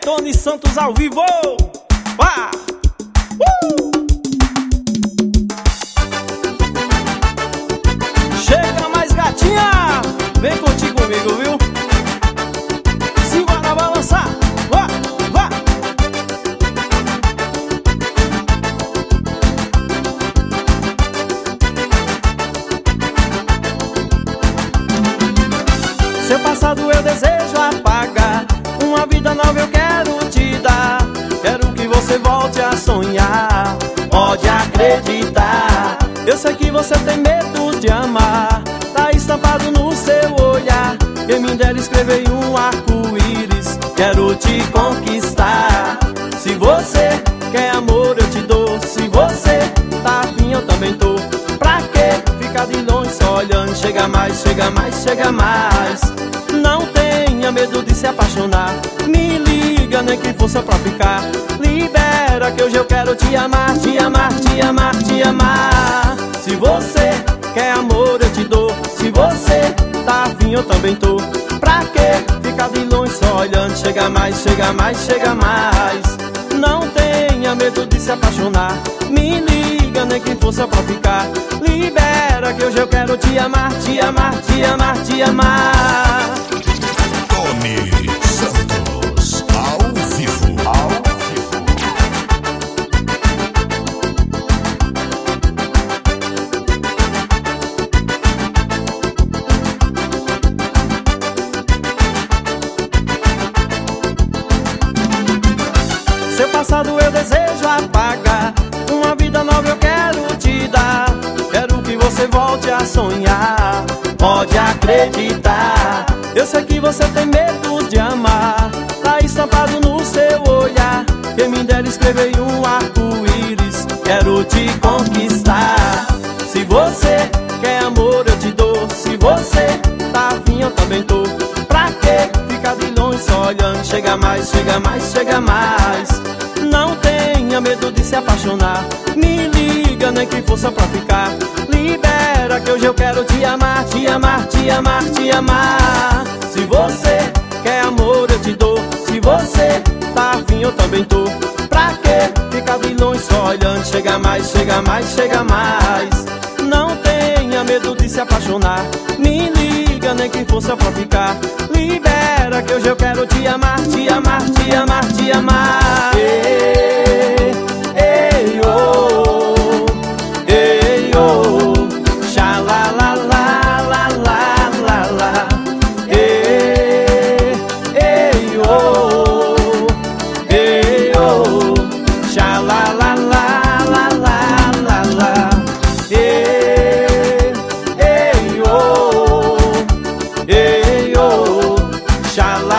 Tony Santos ao vivo. Vá! Chega mais, gatinha, vem curtir comigo, viu? Simbora balançar, vá, vá! Seu passado eu desejo apagar, uma vida nova eu quero te dar. Quero que você volte a sonhar, pode acreditar. Eu sei que você tem medo de amar, tá estampado no seu olhar. Quem me dera escrever em um arco-íris, quero te conquistar. Se você quer amor eu te dou, se você tá afim eu também tô. Pra que ficar de longe só olhando? Chega mais, chega mais, chega mais. Não tenha medo de se apaixonar, me liga, nem que for só pra ficar. Libera que hoje eu quero te amar, te amar, te amar, te amar. Se você quer amor eu te dou, se você tá afim eu também tô. Pra que ficar de longe só olhando? Chega mais, chega mais, chega mais. Não tenha medo de se apaixonar, me liga, nem que for só pra ficar. Libera que hoje eu quero te amar, te amar, te amar, te amar. Tony Santos ao vivo. Seu passado eu desejo apagar, uma vida nova eu quero te dar. Quero que você volte a sonhar, pode acreditar. Eu sei que você tem medo de amar, tá estampado no seu olhar. Quem me dera escrever em um arco-íris, quero te conquistar. Se você quer amor eu te dou, se você tá afim eu também tô. Pra que ficar de longe só olhando? Chega mais, chega mais, chega mais. Não tenha medo de se apaixonar, me liga, nem que for só pra ficar. Libera que hoje eu quero te amar, te amar, te amar, te amar. Se você quer amor eu te dou, se você tá afim eu também tô. Pra que ficar de longe só olhando? Chega mais, chega mais, chega mais. Não tenha medo de se apaixonar, me liga, nem que for só pra ficar. Libera que hoje eu quero te amar, te amar, te amar, te amar. Ei, ei, oh, ei, oh, xa la la la la la la la. Ei, ei, oh, ei, oh, xa la la la la la la la. Ei, ei, oh, ei, oh, xa la